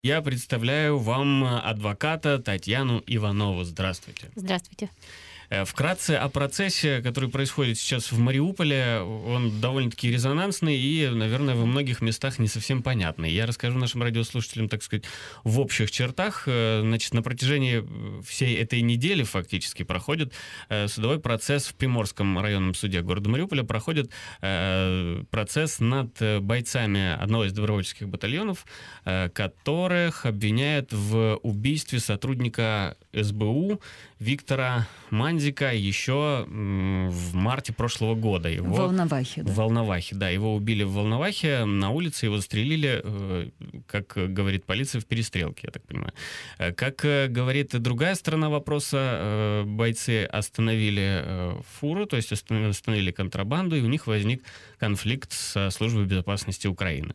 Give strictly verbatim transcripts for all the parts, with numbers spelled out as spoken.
Я представляю вам адвоката Татьяну Иванову. Здравствуйте. Здравствуйте. Вкратце о процессе, который происходит сейчас в Мариуполе. Он довольно-таки резонансный и, наверное, во многих местах не совсем понятный. Я расскажу нашим радиослушателям, так сказать, в общих чертах. Значит, на протяжении всей этой недели фактически проходит судовой процесс в Приморском районном суде города Мариуполя. Проходит процесс над бойцами одного из добровольческих батальонов, которых обвиняют в убийстве сотрудника эс бэ у Виктора Манзика еще в марте прошлого года. Его... В Волновахе, да? В Волновахе, да. Его убили в Волновахе, на улице его застрелили, как говорит полиция, в перестрелке, я так понимаю. Как говорит другая сторона вопроса, бойцы остановили фуру, то есть остановили контрабанду, и у них возник конфликт со службой безопасности Украины.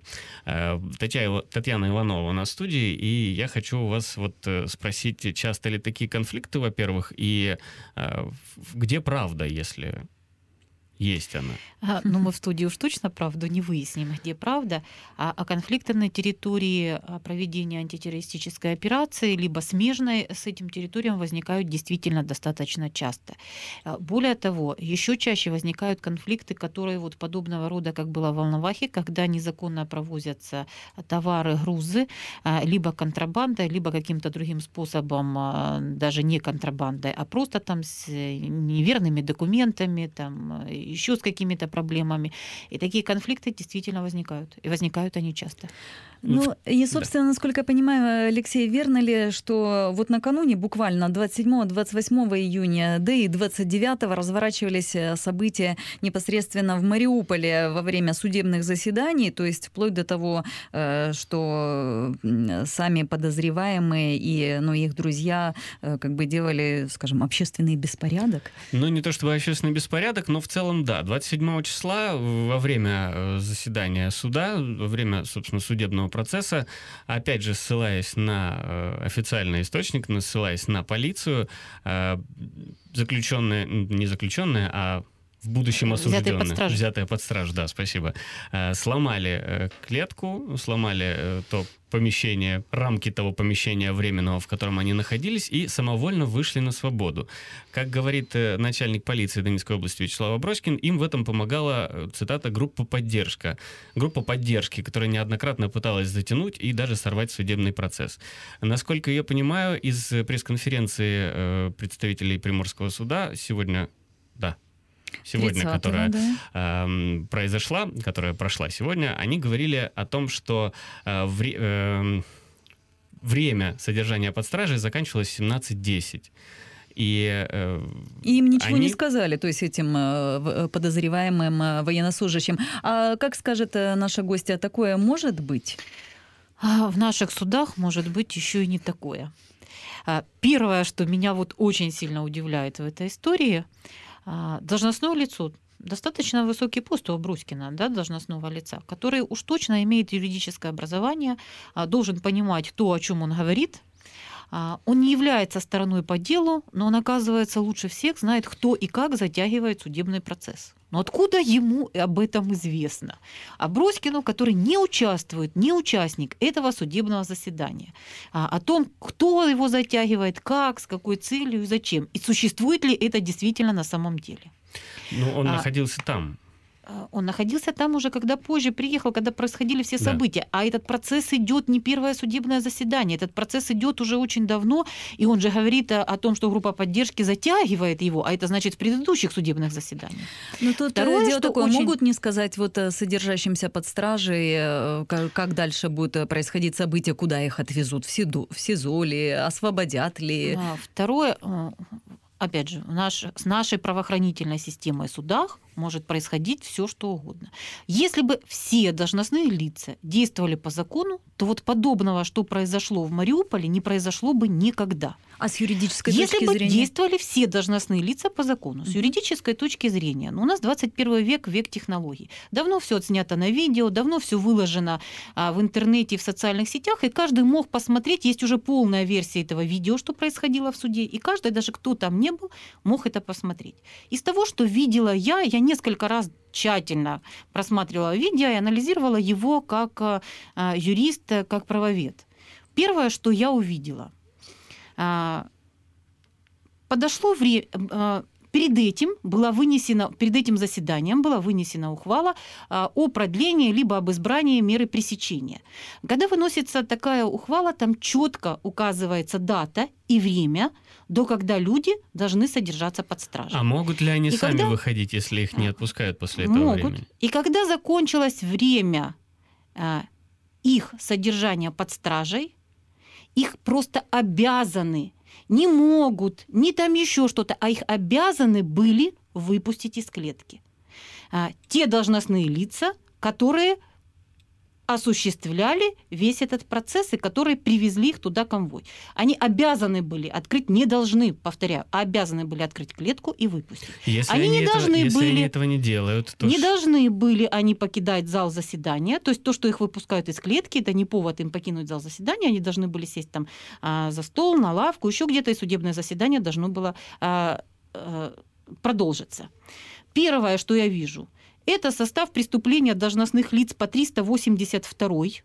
Татьяна Иванова на студии, и я хочу у вас вот спросить, часто ли такие конфликты, во-первых, и где правда, если есть она? А, ну, мы в студии уж точно правду не выясним, где правда. А, а конфликты на территории проведения антитеррористической операции, либо смежной с этим территориям, возникают действительно достаточно часто. Более того, еще чаще возникают конфликты, которые вот подобного рода, как было в Волновахе, когда незаконно провозятся товары, грузы, либо контрабандой, либо каким-то другим способом, даже не контрабандой, а просто там с неверными документами, там еще с какими-то проблемами. И такие конфликты действительно возникают. И возникают они часто. Ну, и, собственно, да. Насколько я понимаю, Алексей, верно ли, что вот накануне, буквально двадцать седьмого - двадцать восьмого июня, да и двадцать девятого разворачивались события непосредственно в Мариуполе во время судебных заседаний, то есть вплоть до того, что сами подозреваемые и ну, их друзья как бы делали, скажем, общественный беспорядок? Ну, не то чтобы общественный беспорядок, но в целом, да. двадцать седьмого числа во время заседания суда, во время, собственно, судебного процесса, опять же, ссылаясь на официальный источник, ссылаясь на полицию, заключенные, не заключенные, а в будущем осужденные, взятые под стражу. взятые под стражу, да, спасибо, сломали клетку, сломали то помещение, рамки того помещения временного, в котором они находились, и самовольно вышли на свободу. Как говорит начальник полиции Донецкой области Вячеслав Аброськин, им в этом помогала, цитата, группа поддержка. Группа поддержки, которая неоднократно пыталась затянуть и даже сорвать судебный процесс. Насколько я понимаю, из пресс-конференции представителей Приморского суда сегодня, да, сегодня, которая да. э, произошла, которая прошла сегодня, они говорили о том, что э, вре, э, время содержания под стражей заканчивалось в семнадцать десять. И, э, и им ничего они... не сказали, то есть этим э, подозреваемым э, военнослужащим. А как скажет наша гостья, такое может быть? В наших судах может быть еще и не такое. Первое, что меня вот очень сильно удивляет в этой истории, должностное лицо, достаточно высокий пост у Аброськина, да, должностного лица, который уж точно имеет юридическое образование, должен понимать то, о чем он говорит. Он не является стороной по делу, но он, оказывается, лучше всех знает, кто и как затягивает судебный процесс. Но откуда ему об этом известно? Аброськину, который не участвует, не участник этого судебного заседания, о том, кто его затягивает, как, с какой целью и зачем, и существует ли это действительно на самом деле. Ну, он а, находился там. Он находился там уже, когда позже приехал, когда происходили все события. Да. А этот процесс идет не первое судебное заседание. Этот процесс идет уже очень давно, и он же говорит о том, что группа поддержки затягивает его, а это значит в предыдущих судебных заседаниях. Но тут Второе, дело такое, очень... могут не сказать вот содержащимся под стражей, как дальше будет происходить события, куда их отвезут, в СИЗО, в СИЗО ли, освободят ли? Второе, опять же, наш, с нашей правоохранительной системой в судах может происходить все, что угодно. Если бы все должностные лица действовали по закону, то вот подобного, что произошло в Мариуполе, не произошло бы никогда. А с юридической Если точки бы зрения? действовали все должностные лица по закону, с юридической точки зрения, ну, у нас двадцать первый век, век технологий. Давно все отснято на видео, давно все выложено а, в интернете, в социальных сетях, и каждый мог посмотреть, есть уже полная версия этого видео, что происходило в суде, и каждый, даже кто там не был, мог это посмотреть. Из того, что видела я, я несколько раз тщательно просматривала видео и анализировала его как юрист, как правовед. первое, что я увидела, подошло время... Перед этим была вынесена, перед этим заседанием была вынесена ухвала а, о продлении либо об избрании меры пресечения. Когда выносится такая ухвала, там четко указывается дата и время, до когда люди должны содержаться под стражей. А могут ли они и сами когда... выходить, если их не отпускают после этого могут. времени? И когда закончилось время а, их содержания под стражей, их просто обязаны, не могут, не там еще что-то, а их обязаны были выпустить из клетки. А, те должностные лица, которые осуществляли весь этот процесс и которые привезли их туда конвой. Они обязаны были открыть, не должны, повторяю, обязаны были открыть клетку и выпустить. Если они, они, не этого, должны если были, они этого не делают, то... Не ш... должны были они покидать зал заседания, то есть то, что их выпускают из клетки, это не повод им покинуть зал заседания, они должны были сесть там а, за стол, на лавку, еще где-то, и судебное заседание должно было а, а, продолжиться. Первое, что я вижу, это состав преступления должностных лиц по триста восемьдесят второй,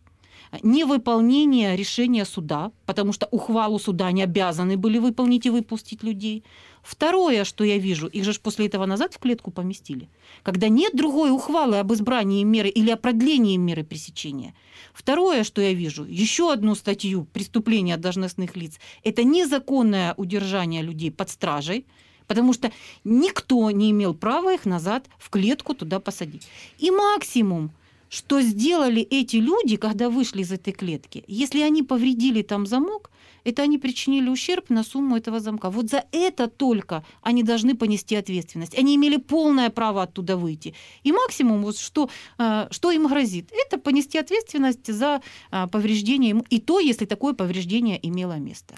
невыполнение решения суда, потому что ухвалу суда они обязаны были выполнить и выпустить людей. Второе, что я вижу, их же после этого назад в клетку поместили, когда нет другой ухвалы об избрании меры или о продлении меры пресечения. Второе, что я вижу, еще одну статью преступления должностных лиц, это незаконное удержание людей под стражей, потому что никто не имел права их назад в клетку туда посадить. И максимум, что сделали эти люди, когда вышли из этой клетки, если они повредили там замок, это они причинили ущерб на сумму этого замка. Вот за это только они должны понести ответственность. Они имели полное право оттуда выйти. И максимум, вот что, что им грозит, это понести ответственность за повреждение, и то, если такое повреждение имело место.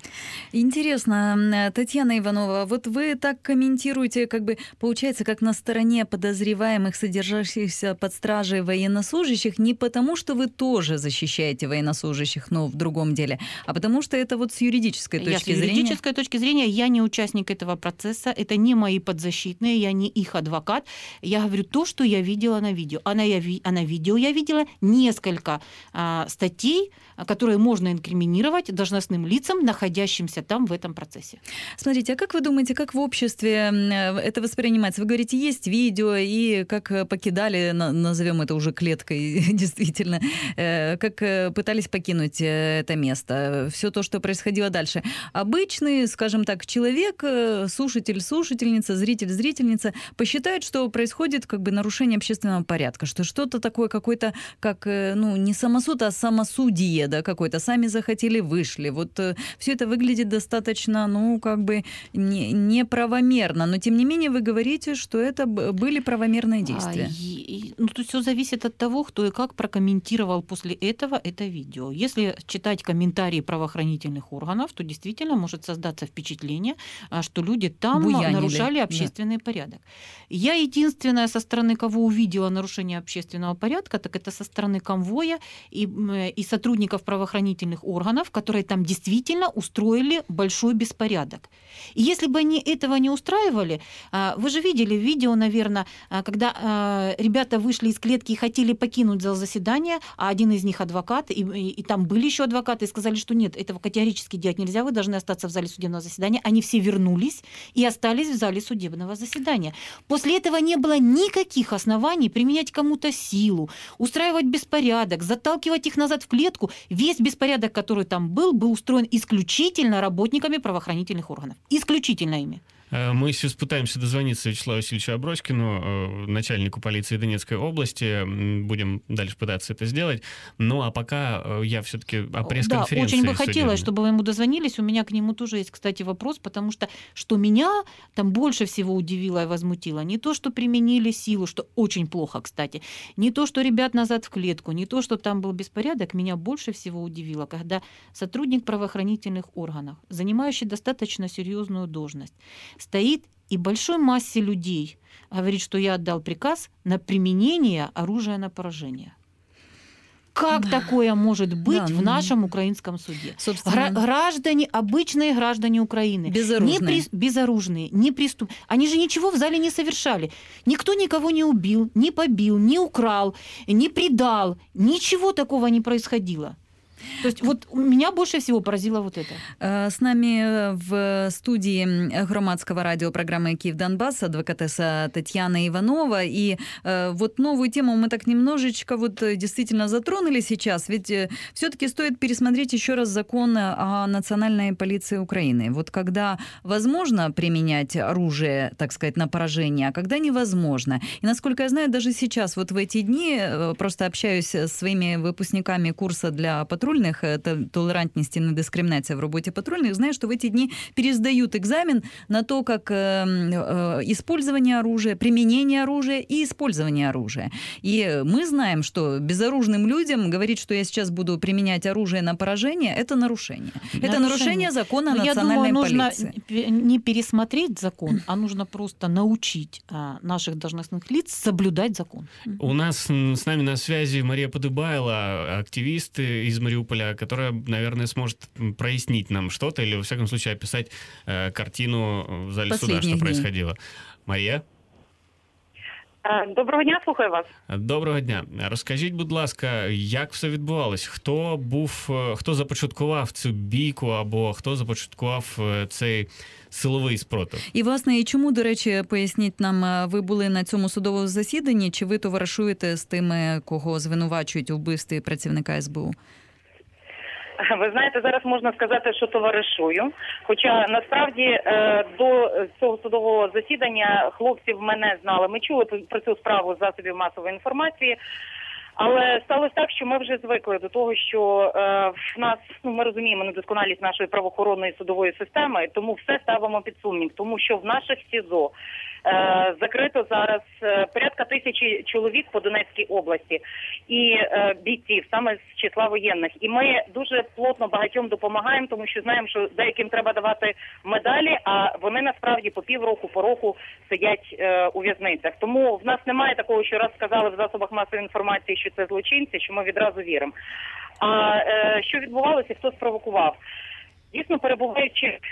Интересно, Татьяна Иванова, вот вы так комментируете, как бы получается, как на стороне подозреваемых, содержащихся под стражей военнослужащих, не потому, что вы тоже защищаете военнослужащих, но в другом деле, а потому что это вот с юридической точки я, зрения. С юридической точки зрения я не участник этого процесса, это не мои подзащитные, я не их адвокат. Я говорю то, что я видела на видео. А на, я, а на видео я видела несколько а, статей, которые можно инкриминировать должностным лицам, находящимся там в этом процессе. Смотрите, а как вы думаете, как в обществе это воспринимается? Вы говорите, есть видео, и как покидали, назовем это уже клеткой, действительно, как пытались покинуть это место. Все то, что происходило дальше. Обычный, скажем так, человек, слушатель, слушательница, зритель, зрительница посчитает, что происходит как бы нарушение общественного порядка, что что-то такое какое-то, как, ну, не самосуд, а самосудие, да, какое-то. Сами захотели, вышли. Вот все это выглядит достаточно, ну, как бы не, неправомерно. Но, тем не менее, вы говорите, что это были правомерные действия. А, и, ну, тут все зависит от того, кто и как прокомментировал после этого это видео. Если читать комментарии правоохранительных органов, то действительно может создаться впечатление, что люди там Буянили. нарушали общественный да. порядок. Я единственная со стороны, кого увидела нарушение общественного порядка, так это со стороны конвоя и, и сотрудников правоохранительных органов, которые там действительно устроили большой беспорядок. И если бы они этого не устраивали, вы же видели видео, наверное, когда ребята вышли из клетки и хотели покинуть зал заседания, а один из них адвокат, и, и, и там были еще адвокаты, и сказали, что нет, этого категорически делать нельзя, вы должны остаться в зале судебного заседания. Они все вернулись и остались в зале судебного заседания. После этого не было никаких оснований применять кому-то силу, устраивать беспорядок, заталкивать их назад в клетку. Весь беспорядок, который там был, был устроен исключительно работниками правоохранительных органов. Исключительно ими. Мы сейчас пытаемся дозвониться Вячеславу Васильевичу Аброськину, начальнику полиции Донецкой области. Будем дальше пытаться это сделать. Ну, а пока я все-таки о пресс-конференции. Да, очень бы судебной. хотелось, чтобы вы ему дозвонились. У меня к нему тоже есть, кстати, вопрос, потому что, что меня там больше всего удивило и возмутило, не то, что применили силу, что очень плохо, кстати, не то, что ребят назад в клетку, не то, что там был беспорядок, меня больше всего удивило, когда сотрудник правоохранительных органов, занимающий достаточно серьезную должность, стоит и большой массе людей говорит, что я отдал приказ на применение оружия на поражение. Как да. такое может быть да, в нашем украинском суде? Собственно... Граждане, обычные граждане Украины, безоружные, не при... безоружные, не преступ... они же ничего в зале не совершали. Никто никого не убил, не побил, не украл, не предал. Ничего такого не происходило. То есть вот меня больше всего поразило вот это. С нами в студии громадского радио программы «Киев Донбасс» адвокатесса Татьяна Иванова. И вот новую тему мы так немножечко вот действительно затронули сейчас. Ведь все-таки стоит пересмотреть еще раз закон о национальной полиции Украины. Вот когда возможно применять оружие, так сказать, на поражение, а когда невозможно. И насколько я знаю, даже сейчас, вот в эти дни, просто общаюсь с своими выпускниками курса для патрульных, это толерантность и недискриминация в работе патрульных, знаю, что в эти дни пересдают экзамен на то, как э, э, использование оружия, применение оружия и использование оружия. И мы знаем, что безоружным людям говорить, что я сейчас буду применять оружие на поражение, это нарушение. нарушение. Это нарушение закона о национальной я думаю, полиции. Нужно не пересмотреть закон, а нужно просто научить а, наших должностных лиц соблюдать закон. У нас с нами на связи Мария Подыбайло, активист из Мариуполя, которая, наверное, сможет прояснить нам что-то или, во всяком случае, описать э, картину в зале суда, что дней. происходило. Марія? Доброго дня, слухаю вас. Доброго дня. Розкажіть, будь ласка, як все відбувалось? Хто був, хто започаткував цю бійку або хто започаткував цей силовий спротив? І, власне, і чому, до речі, поясніть нам, ви були на цьому судовому засіданні, чи ви товаришуєте з тими, кого звинувачують у вбивстві працівника ес бе у? Ви знаєте, зараз можна сказати, що товаришую. Хоча, насправді, до цього судового засідання хлопців мене знали. Ми чули про цю справу з засобів масової інформації. Але сталося так, що ми вже звикли до того, що е, в нас, ну, ми розуміємо недосконалість нашої правоохоронної судової системи, тому все ставимо під сумнів. Тому що в наших СІЗО е, закрито зараз е, порядка тисячі чоловік по Донецькій області і е, бійців саме з числа воєнних. І ми дуже плотно багатьом допомагаємо, тому що знаємо, що деяким треба давати медалі, а вони насправді по півроку, по року сидять е, у в'язницях. Тому в нас немає такого, що раз сказали в засобах масової інформації, що це злочинці, що ми відразу віримо. А е, що відбувалося, хто спровокував? Дійсно, перебуваючи е,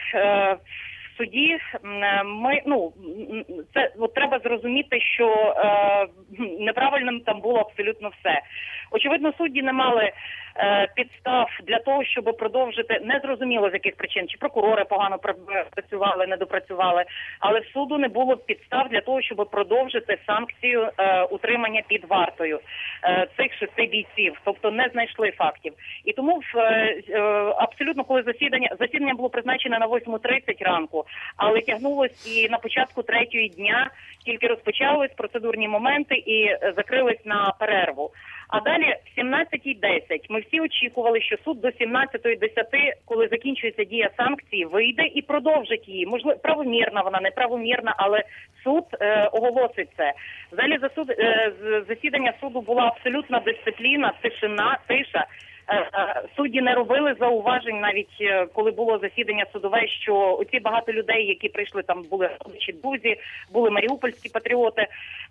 в суді, ми, ну, це от, треба зрозуміти, що е, неправильним там було абсолютно все. Очевидно, судді не мали е, підстав для того, щоб продовжити, незрозуміло з яких причин, чи прокурори погано працювали, не допрацювали, але в суду не було підстав для того, щоб продовжити санкцію е, утримання під вартою е, цих шести бійців, тобто не знайшли фактів. І тому в, е, абсолютно, коли засідання, засідання було призначене на восьма тридцять ранку, але тягнулось і на початку третього дня, тільки розпочались процедурні моменти і закрились на перерву. А далі в сімнадцята десять ми всі очікували, що суд до сімнадцятої десяти, коли закінчується дія санкції, вийде і продовжить її. Можливо, правомірна вона, неправомірна, але суд е, оголосить це. В залі засуд, е, засідання суду була абсолютна дисципліна, тишина, тиша. Судді не робили зауважень, навіть коли було засідання судове, що оці багато людей, які прийшли, там були родичі, друзі, були маріупольські патріоти,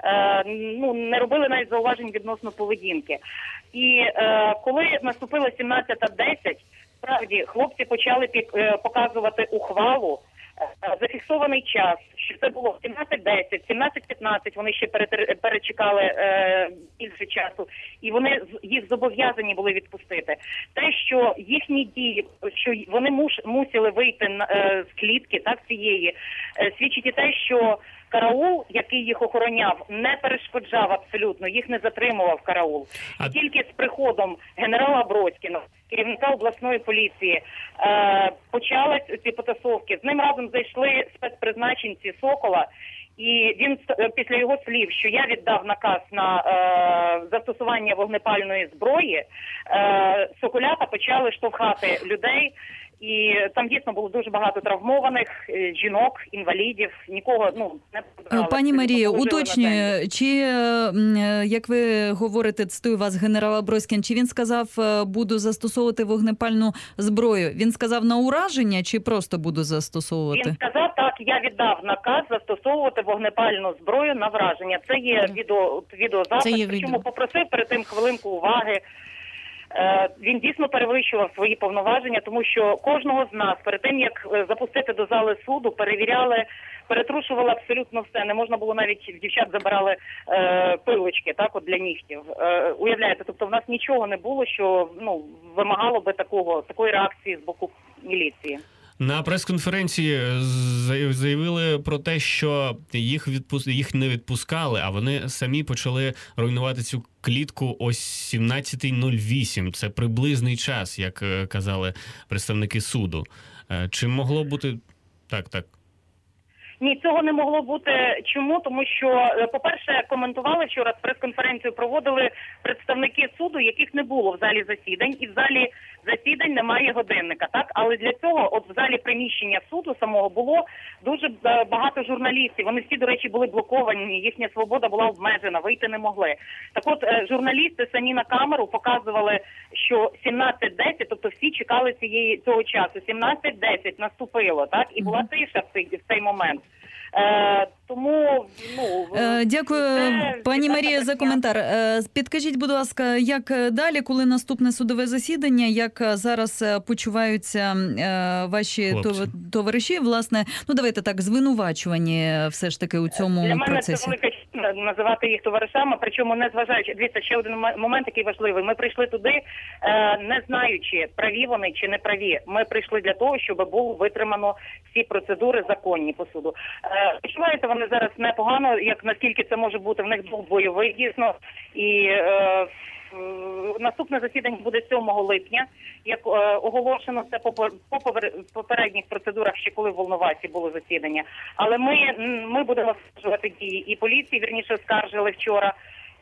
ну, не робили навіть зауважень відносно поведінки. І коли наступило сімнадцята десять, справді хлопці почали показувати ухвалу, зафіксований час, що це було сімнадцята десять, сімнадцята п'ятнадцять, вони ще перечекали е, більше часу, і вони їх зобов'язані були відпустити. Те, що їхні дії, що вони муш, мусили вийти на, е, з клітки, так, цієї, е, свідчить і те, що караул, який їх охороняв, не перешкоджав абсолютно, їх не затримував караул. А... Тільки з приходом генерала Бродськіна, керівника обласної поліції, е, почались ці потасовки. З ним разом зайшли спецпризначенці Сокола, і він після його слів, що я віддав наказ на е, застосування вогнепальної зброї, е, соколята почали штовхати людей. І там дійсно було дуже багато травмованих жінок, інвалідів, нікого, ну, не потрапили. Пані Марія, уточнюю, чи, як ви говорите, цитую вас, генерала Бродськін, чи він сказав, буду застосовувати вогнепальну зброю? Він сказав на ураження, чи просто буду застосовувати? Він сказав, так, я віддав наказ застосовувати вогнепальну зброю на враження. Це є відео, відеозапис, Це є причому відео. Попросив перед тим хвилинку уваги. Він дійсно перевищував свої повноваження, тому що кожного з нас перед тим, як запустити до зали суду, перевіряли, перетрушували абсолютно все. Не можна було навіть, в дівчат забирали е, пилочки, так, от для нігтів. Е, уявляєте, тобто в нас нічого не було, що ну, вимагало би такого, такої реакції з боку міліції. На прес-конференції заявили про те, що їх відпус... їх не відпускали, а вони самі почали руйнувати цю клітку о сімнадцята нуль вісім. Це приблизний час, як казали представники суду. Чи могло бути... Так, так. Ні, цього не могло бути. Чому? Тому що, по-перше, коментували вчора, прес-конференцію проводили представники суду, яких не було в залі засідань, і в залі засідань немає годинника, так? Але для цього, от в залі приміщення суду самого було дуже багато журналістів. Вони всі, до речі, були блоковані, їхня свобода була обмежена, вийти не могли. Так от, журналісти самі на камеру показували, що сімнадцять десять, тобто всі чекали цієї, цього часу, сімнадцять десять наступило, так? І була тиша в цей, в цей момент. Е, тому, ну, е, Дякую, це, пані це Марія, за коментар. Е, підкажіть, будь ласка, як далі, коли наступне судове засідання, як зараз почуваються е, ваші Хлопці. товариші, власне, ну давайте так, звинувачувані все ж таки у цьому Для мене процесі? це велика честь називати їх товаришами, причому не зважаючи, дивіться, ще один момент, який важливий. Ми прийшли туди, е, не знаючи, праві вони чи не праві. Ми прийшли для того, щоб було витримано всі процедури законні по суду. Почуваєте вони зараз непогано, як наскільки це може бути, в них був бойовий, дійсно, і е, наступне засідання буде сьомого липня, як е, оголошено це по, по попередніх процедурах, ще коли в Волновасі було засідання. Але ми, ми будемо скаржувати дії і поліції, вірніше, скаржили вчора,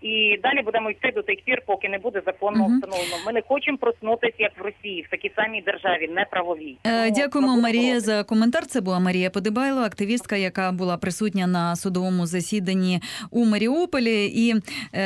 і далі будемо йти до тих пір, поки не буде законно угу. встановлено. Ми не хочемо проснутися, як в Росії, в такій самій державі, неправовій. Е, Дякуємо, Марія, за коментар. Це була Марія Подибайло, активістка, яка була присутня на судовому засіданні у Мариуполе. И э,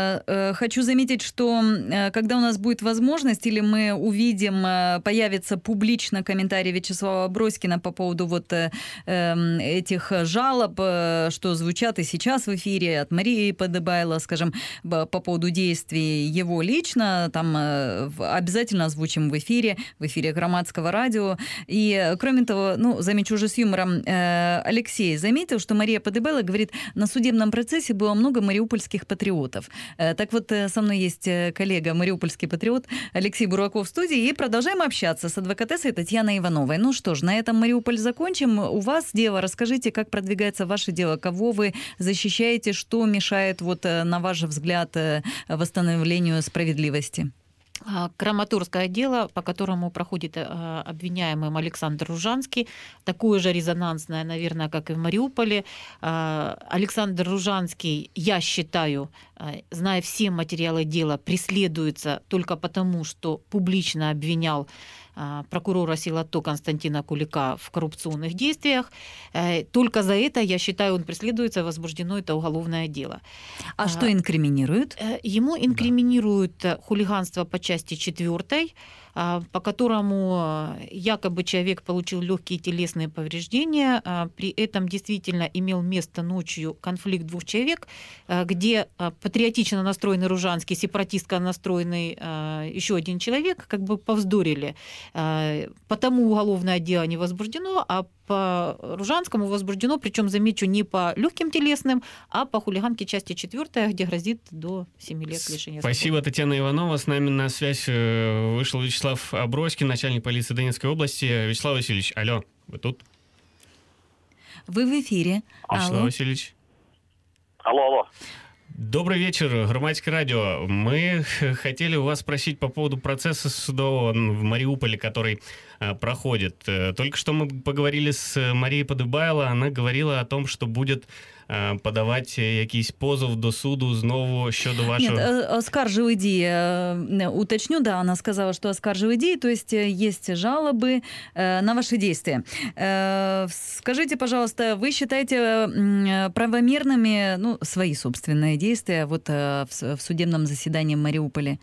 э, хочу заметить, что э, когда у нас будет возможность, или мы увидим, э, появится публично комментарий Вячеслава Аброськина по поводу вот э, э, этих жалоб, э, что звучат и сейчас в эфире от Марии Подибайло, скажем, по поводу действий его лично, там обязательно озвучим в эфире, в эфире Громадского радио. И, кроме того, ну, замечу уже с юмором, Алексей заметил, что Мария Подибайло говорит, на судебном процессе было много мариупольских патриотов. Так вот, со мной есть коллега, мариупольский патриот Алексей Бурлаков в студии, и продолжаем общаться с адвокатессой Татьяной Ивановой. Ну что ж, на этом Мариуполь закончим. У вас дело, расскажите, как продвигается ваше дело, кого вы защищаете, что мешает, вот, на ваш взгляд, восстановлению справедливости? Краматорское дело, по которому проходит обвиняемым Александр Ружанский, такое же резонансное, наверное, как и в Мариуполе. Александр Ружанский, я считаю, зная все материалы дела, преследуется только потому, что публично обвинял прокурора Силато Константина Кулика в коррупционных действиях. Только за это, я считаю, он преследуется, возбуждено это уголовное дело. А, а что инкриминируют? Ему инкриминируют да. хулиганство по части четвёртой, по которому якобы человек получил легкие телесные повреждения, при этом действительно имел место ночью конфликт двух человек, где патриотично настроенный Ружанский, сепаратистко настроенный еще один человек как бы повздорили. Потому уголовное дело не возбуждено, а по Ружанскому возбуждено, причем, замечу, не по легким телесным, а по хулиганке части четвёртой, где грозит до семи лет лишения свободы. Спасибо, Татьяна Иванова. С нами на связь вышел Вячеслав Аброськин, начальник полиции Донецкой области. Вячеслав Васильевич, алло, вы тут? Вы в эфире. Вячеслав алло. Васильевич. Алло, алло. Добрый вечер, Громадское радио. Мы хотели у вас спросить по поводу процесса судового в Мариуполе, который э, проходит. Только что мы поговорили с Марією Подибайло, она говорила о том, что будет э, подавать якийсь позов до суду знову щодо вашего... Нет, оскарживай дії. Уточню, да, она сказала, что оскарживай дії, то есть есть жалобы на ваши действия. Скажите, пожалуйста, вы считаете правомерными, ну, свои собственные действия вот в судебном заседании в Мариуполе?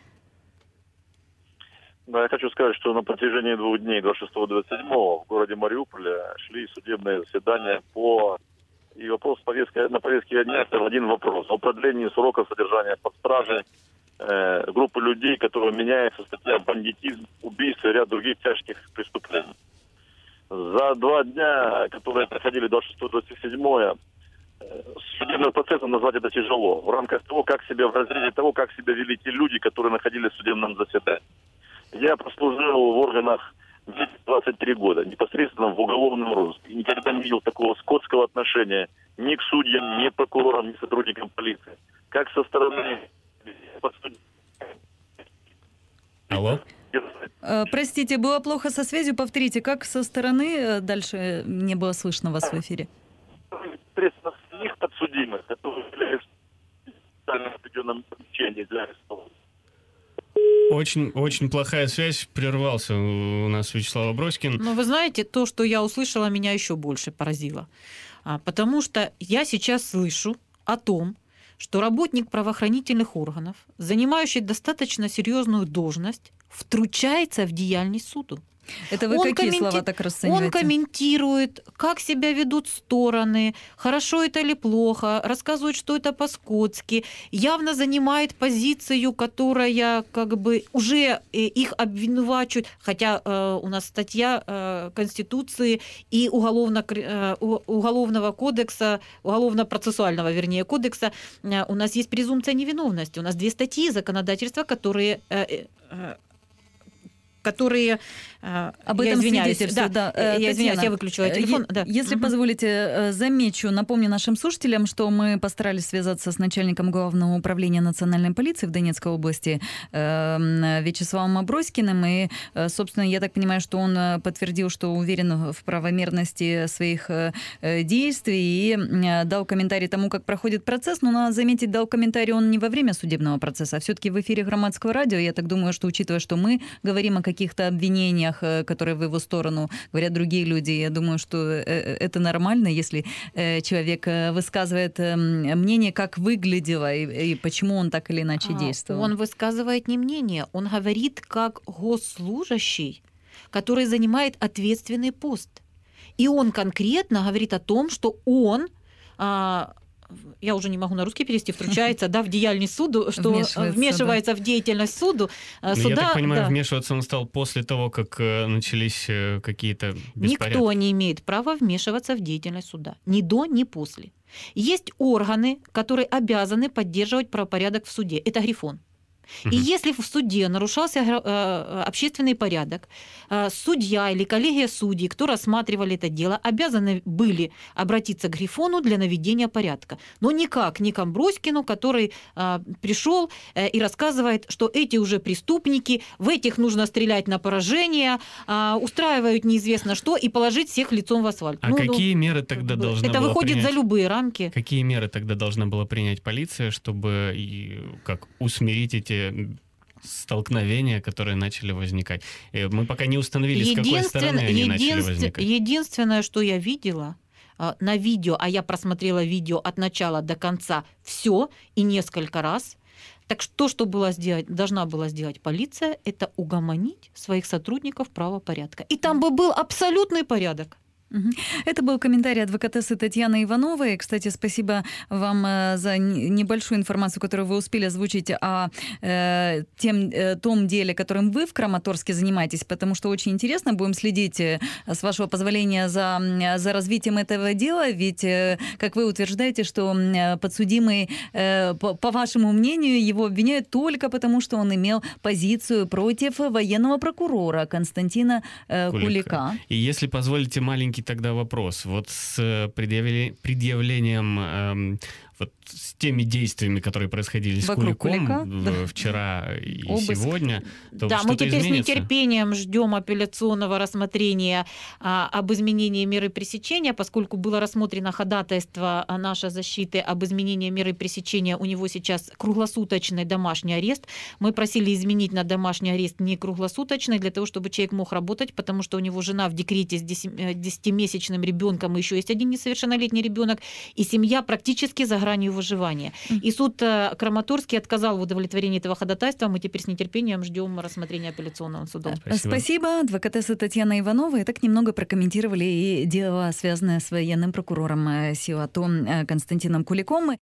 Да, я хочу сказать, что на протяжении двух дней, двадцать шестого и двадцать седьмого, в городе Мариуполе шли судебные заседания по... И вопрос повестки, на повестке дня стоял один вопрос. О продлении срока содержания под стражей э, группы людей, которые меняется статья бандитизм, убийство и ряд других тяжких преступлений. За два дня, которые проходили двадцать шестого двадцать седьмого, судебным процессом назвать это тяжело. В рамках того, как себя, в разрезе того, как себя вели те люди, которые находились в судебном заседании. Я прослужил в органах двадцать три года, непосредственно в уголовном розыске. И никогда не видел такого скотского отношения ни к судьям, ни к прокурорам, ни к сотрудникам полиции. Как со стороны... Алло? Э, Простите, было плохо со связью. Повторите, как со стороны э, дальше не было слышно вас в эфире? Непосредственно с них подсудимых, которые являются в специальном определенном помещении для арестования. Очень, очень плохая связь, прервался у нас Вячеслав Аброськин. Но вы знаете, то, что я услышала, меня еще больше поразило. А, Потому что я сейчас слышу о том, что работник правоохранительных органов, занимающий достаточно серьезную должность, втручается в деятельность суду. Это вы Он какие комменти- слова так расцениваете? Он комментирует, как себя ведут стороны, хорошо это или плохо, рассказывает, что это по-скотски, явно занимает позицию, которая как бы уже э, их обвинувачивает, хотя э, у нас статья э, Конституции и уголовно, э, у- Уголовного кодекса, Уголовно-процессуального, вернее, кодекса, э, у нас есть презумпция невиновности, у нас две статьи законодательства, которые... э, э, которые э, Об я этом извиняюсь, свидетельствует, да. да, Э, я извиняюсь, Татьяна, я выключила э, телефон. е- Да. Если Мгм. позволите, э, замечу, напомню нашим слушателям, что мы постарались связаться с начальником Главного управления национальной полиции в Донецкой области э, м, Вячеславом Аброськиным. И, э, собственно, я так понимаю, что он э, подтвердил, что уверен в правомерности своих э, э, действий и э, дал комментарий тому, как проходит процесс. Но надо заметить, дал комментарий он не во время судебного процесса, а все-таки в эфире Громадского радио. Я так думаю, что, учитывая, что мы говорим о каких-то обвинениях, э, которые в его сторону говорят другие люди, я думаю, что э, это нормально, если э, человек э, высказывает э, мнение, как выглядело и, и почему он так или иначе А, действовал. Он высказывает не мнение, он говорит как госслужащий, который занимает ответственный пост. И он конкретно говорит о том, что он, а, я уже не могу на русский перевести, втручается да, в деятельность суду, что Вмешивается, вмешивается в деятельность суду. а, Ну, суда, я так понимаю, да. вмешиваться он стал после того, как э, начались э, какие-то беспорядки. Никто не имеет права вмешиваться в деятельность суда. Ни до, ни после. Есть органы, которые обязаны поддерживать правопорядок в суде. Это Грифон. И Мгм. если в суде нарушался э, э, общественный порядок, э, судья или коллегия судей, кто рассматривали это дело, обязаны были обратиться к Грифону для наведения порядка. Но никак не к Аброськину, который э, пришел э, и рассказывает, что эти уже преступники, в этих нужно стрелять на поражение, э, устраивают неизвестно что и положить всех лицом в асфальт. А Ну, ну, какие меры тогда как бы должна это была выходит принять? за любые рамки. Какие меры тогда должна была принять полиция, чтобы и, как усмирить эти столкновения, которые начали возникать? Э, Мы пока не установили, с какой стороны они начали единствен- возникать. единственное, что я видела а, на видео, а я просмотрела видео от начала до конца все и несколько раз. Так что, то, что было сделать, должна была сделать полиция, это угомонить своих сотрудников правопорядка. И там бы был абсолютный порядок. Мгм. Это был комментарий адвокатессы Татьяны Ивановой. Кстати, спасибо вам э, за н- небольшую информацию, которую вы успели озвучить о э, тем, э, том деле, которым вы в Краматорске занимаетесь, потому что очень интересно. Будем следить, э, с вашего позволения, за, м, за развитием этого дела. Ведь, э, как вы утверждаете, что м, э, подсудимый, э, по, по вашему мнению, его обвиняют только потому, что он имел позицию против военного прокурора Константина э, Кулика. Кулика. И если позволите маленький тогда вопрос. Вот с э, предъявле- предъявлением, эм, вот с теми действиями, которые происходили с Вокруг Куликом Кулика, в- да. вчера и Обыск. сегодня, то Да, мы что-то теперь изменится? с нетерпением ждем апелляционного рассмотрения а, об изменении меры пресечения, поскольку было рассмотрено ходатайство а, нашей защиты об изменении меры пресечения. У него сейчас круглосуточный домашний арест. Мы просили изменить на домашний арест не круглосуточный, для того, чтобы человек мог работать, потому что у него жена в декрете с десятимесячным ребенком, и еще есть один несовершеннолетний ребенок, и семья практически за гранью выживания. И суд э, Краматорский отказал в удовлетворении этого ходатайства. Мы теперь с нетерпением ждем рассмотрения апелляционного суда. Спасибо. Спасибо. Адвокатесса Татьяна Иванова. И так немного прокомментировали и дело, связанное с военным прокурором э, СИО АТО э, Константином Куликом.